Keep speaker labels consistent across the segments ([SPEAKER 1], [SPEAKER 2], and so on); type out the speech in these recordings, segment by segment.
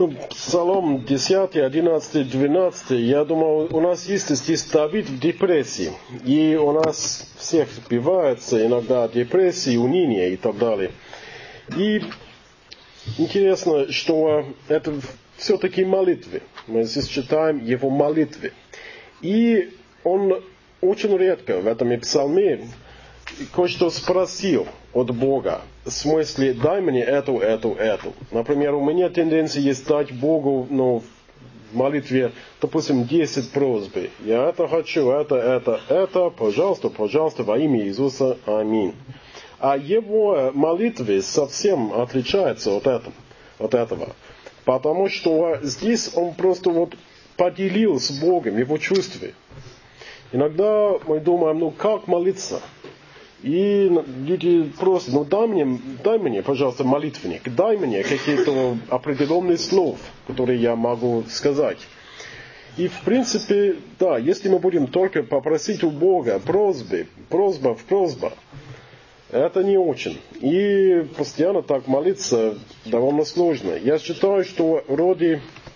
[SPEAKER 1] Псалом 10, 11, 12. Я думаю, у нас есть здесь Давид в депрессии. И у нас всех сбивается иногда депрессия, уныние и так далее. И интересно, что это все-таки молитвы. Мы здесь читаем его молитвы. И он очень редко в этом псалме кое-что спросил от Бога. В смысле, дай мне эту. Например, у меня тенденция есть дать Богу, в молитве, допустим, 10 просьб. Я это хочу, это, пожалуйста, во имя Иисуса, аминь. А его молитвы совсем отличаются от этого. Потому что здесь он просто поделил с Богом его чувства. Иногда мы думаем, как молиться? И люди просят, дай мне, пожалуйста, молитвенник, дай мне какие-то определенные слова, которые я могу сказать. И в принципе, да, если мы будем только попросить у Бога просьба, это не очень. И постоянно так молиться довольно сложно. Я считаю, что вроде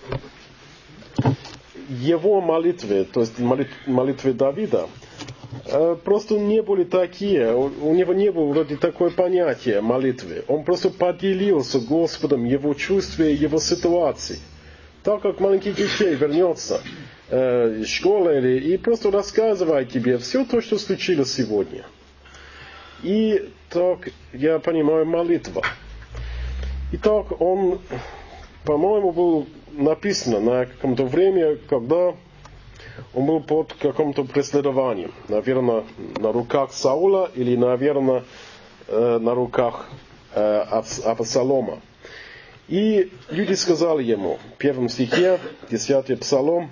[SPEAKER 1] его молитвы, то есть молитвы Давида, просто не были такие, у него не было вроде такое понятие молитвы. Он просто поделился с Господом его чувствами, его ситуацией. Так как маленький детей вернется из школы и просто рассказывает тебе все то, что случилось сегодня. И так, я понимаю, молитва. И так он, по-моему, был написано на каком-то времени, когда он был под каким-то преследованием. Наверное, на руках Саула или, наверное, на руках Авесолома. И люди сказали ему, в 1 стихе, 10 псалом,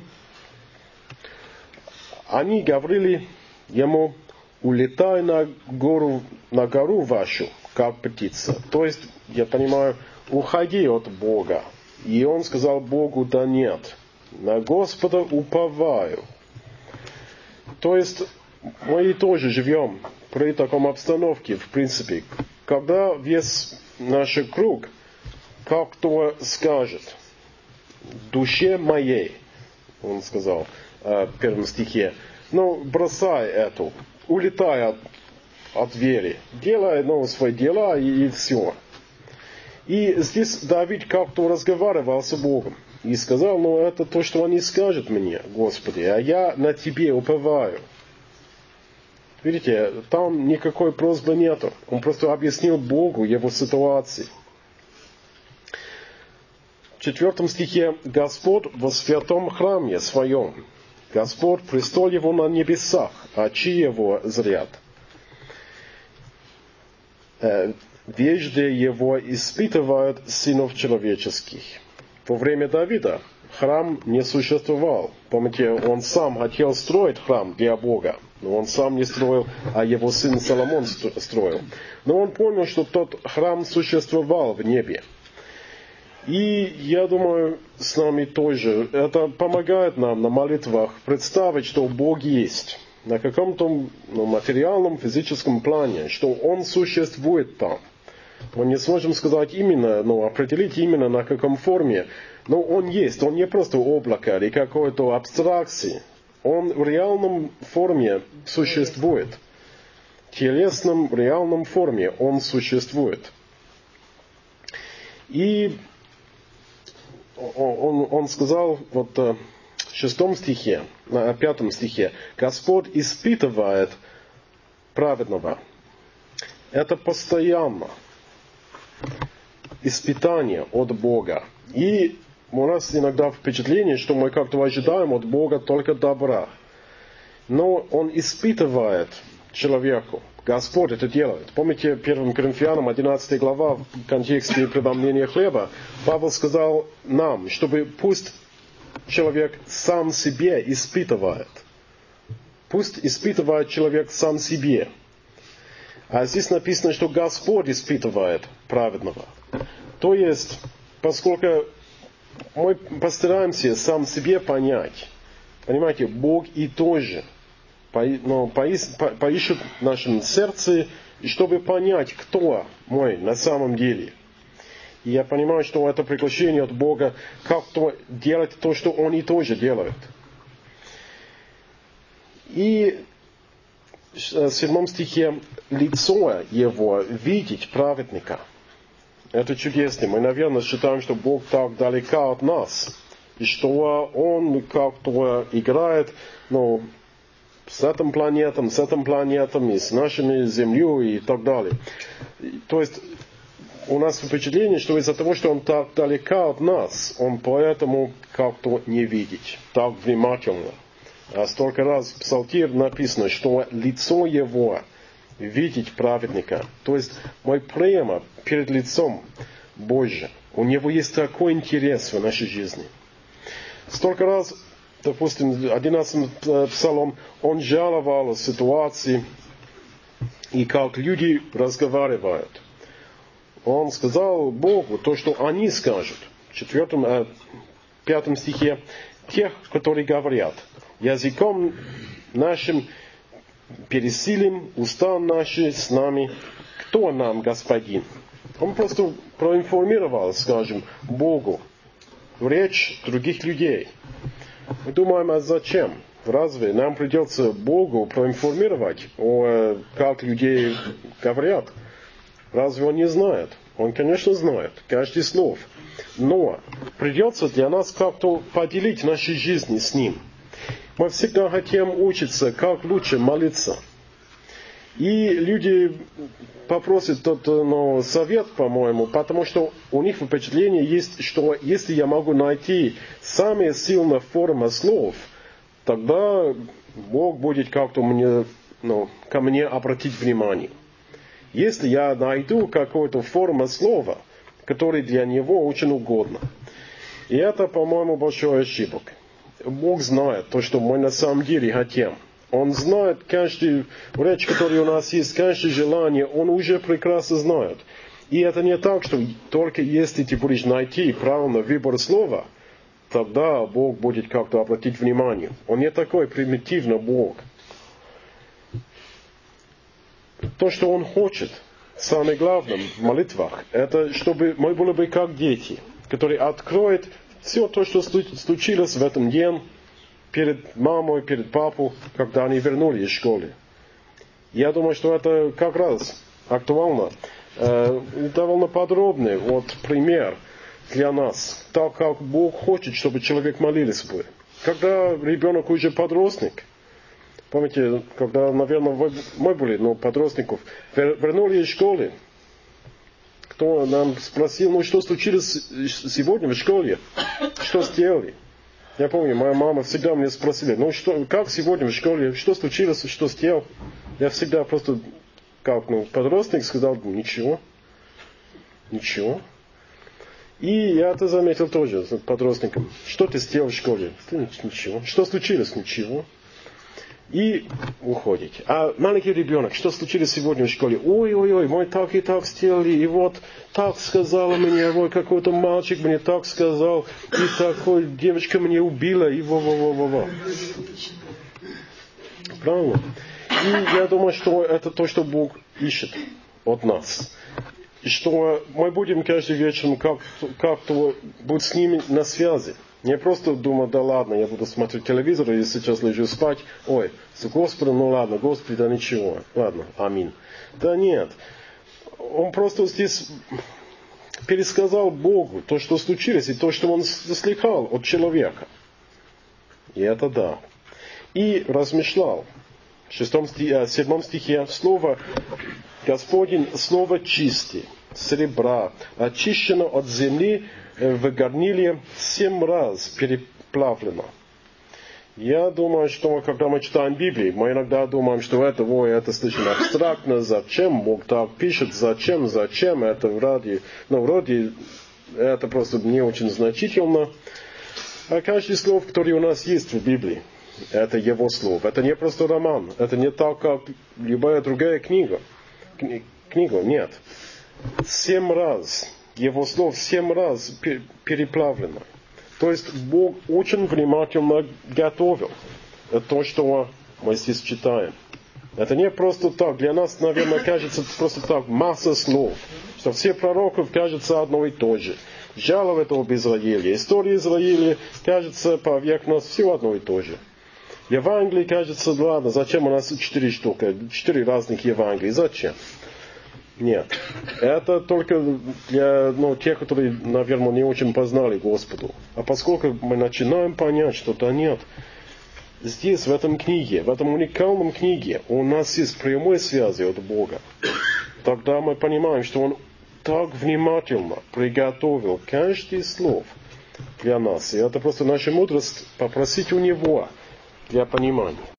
[SPEAKER 1] они говорили ему, улетай на гору вашу, как птица. То есть, я понимаю, уходи от Бога. И он сказал Богу, да нет, на Господа уповаю. То есть, мы тоже живем при таком обстановке, в принципе, когда весь наш круг как-то скажет, душе моей, он сказал в 1 стихе, бросай эту, улетай от веры, делай свои дела и все. И здесь Давид как-то разговаривал с Богом и сказал, это то, что они скажут мне, Господи, а я на Тебе уповаю. Видите, там никакой просьбы нету. Он просто объяснил Богу его ситуацию. В 4 стихе Господь во святом храме своем. Господь, престол его на небесах, очи его зрят. Везде его испытывают сынов человеческих. Во время Давида храм не существовал. Помните, он сам хотел строить храм для Бога. Но он сам не строил, а его сын Соломон строил. Но он понял, что тот храм существовал в небе. И я думаю, с нами тоже. Это помогает нам на молитвах представить, что Бог есть. На каком-то материальном, физическом плане. Что Он существует там. Мы не сможем сказать именно, определить именно на каком форме. Но Он есть. Он не просто облако или какой-то абстракции. Он в реальном форме существует. В телесном, реальном форме Он существует. И он сказал в 6 стихе, 5 стихе, Господь испытывает праведного. Это постоянно испытание от Бога. И у нас иногда впечатление, что мы как-то ожидаем от Бога только добра. Но Он испытывает человеку. Господь это делает. Помните, 1 Коринфянам 11 глава, в контексте преломления хлеба, Павел сказал нам, чтобы пусть человек сам себе испытывает. Пусть испытывает человек сам себе. А здесь написано, что Господь испытывает праведного. То есть, поскольку мы постараемся сам себе понять, понимаете, Бог и тоже поищет в нашем сердце, чтобы понять, кто мы на самом деле. И я понимаю, что это приглашение от Бога, как-то делать то, что Он и тоже делает. И в 7 стихе лицо Его видеть праведника. Это чудесно. Мы, наверное, считаем, что Бог так далеко от нас. И что Он как-то играет, с этим планетом, и с нашими Землей и так далее. То есть, у нас впечатление, что из-за того, что Он так далеко от нас, Он поэтому как-то не видит, так внимательно. А столько раз в Псалтире написано, что лицо Его видеть праведника. То есть, мы прямо перед лицом Божьим. У Него есть такой интерес в нашей жизни. Столько раз, допустим, 11 Псалом, он жаловал ситуации, и как люди разговаривают. Он сказал Богу то, что они скажут. В 5 стихе, тех, которые говорят, языком нашим пересилим, уста наши с нами, кто нам господин? Он просто проинформировал, скажем, Богу речь других людей. Мы думаем, а зачем? Разве нам придется Богу проинформировать, как людей говорят? Разве Он не знает? Он, конечно, знает каждый слов. Но придется для нас как-то поделить наши жизни с Ним. Мы всегда хотим учиться, как лучше молиться. И люди попросят тот совет, по-моему, потому что у них впечатление есть, что если я могу найти самые сильные формы слов, тогда Бог будет как-то ко мне обратить внимание. Если я найду какую-то форму слова, которая для Него очень угодна. И это, по-моему, большой ошибок. Бог знает то, что мы на самом деле хотим. Он знает каждую речь, которая у нас есть, каждое желание, Он уже прекрасно знает. И это не так, что только если ты будешь найти правильный выбор слова, тогда Бог будет как-то обратить внимание. Он не такой примитивный Бог. То, что Он хочет, самое главное в молитвах, это чтобы мы были бы как дети, которые откроют все то, что случилось в этом день, перед мамой, перед папой, когда они вернулись из школы. Я думаю, что это как раз актуально. Довольно подробный пример для нас. Так как Бог хочет, чтобы человек молился бы. Когда ребенок уже подростник, помните, когда, наверное, мы были, подростков, вернулись из школы, кто нам спросил, что случилось сегодня в школе, что сделали? Я помню, моя мама всегда мне спросила, как сегодня в школе, что случилось, что сделал? Я всегда просто, подросток, сказал, ничего. И я это заметил тоже с подростком. Что ты сделал в школе? Ничего. Что случилось? Ничего. И уходит. А маленький ребенок, что случилось сегодня в школе? Ой, мы так и так сделали, и так сказала мне, какой-то мальчик мне так сказал, и такой девочка мне убила, и во. Правильно? И я думаю, что это то, что Бог ищет от нас. И что мы будем каждый вечер как-то быть с ними на связи. Не просто думать, да ладно, я буду смотреть телевизор, и сейчас лежу спать. Ой, с Господом, ладно, Господи, да ничего. Ладно, аминь. Да нет. Он просто здесь пересказал Богу то, что случилось, и то, что он слыхал от человека. И это да. И размышлял. В 7 стихе слово Господень, слово чистый, серебра, очищено от земли в горниле 7 раз переплавлено. Я думаю, что когда мы читаем Библию, мы иногда думаем, что это слишком абстрактно, зачем Бог так пишет, зачем, это вроде это просто не очень значительно. А каждое слово, которое у нас есть в Библии, это Его слово. Это не просто роман, это не так, как любая другая книга. Нет. 7 раз. Его слов 7 раз переплавлено. То есть Бог очень внимательно готовил то, что мы здесь читаем. Это не просто так. Для нас, наверное, кажется просто так масса слов, что все пророков кажется одно и то же. Жалоб об Израиле, история Израиля кажется поверх нас все одно и то же. Евангелие кажется, ладно, зачем у нас 4 штуки, 4 разных Евангелий, зачем? Нет. Это только для тех, которые, наверное, не очень познали Господу. А поскольку мы начинаем понять, что да нет, здесь, в этом книге, в этом уникальном книге, у нас есть прямые связи от Бога. Тогда мы понимаем, что Он так внимательно приготовил каждое слово для нас. И это просто наша мудрость попросить у Него для понимания.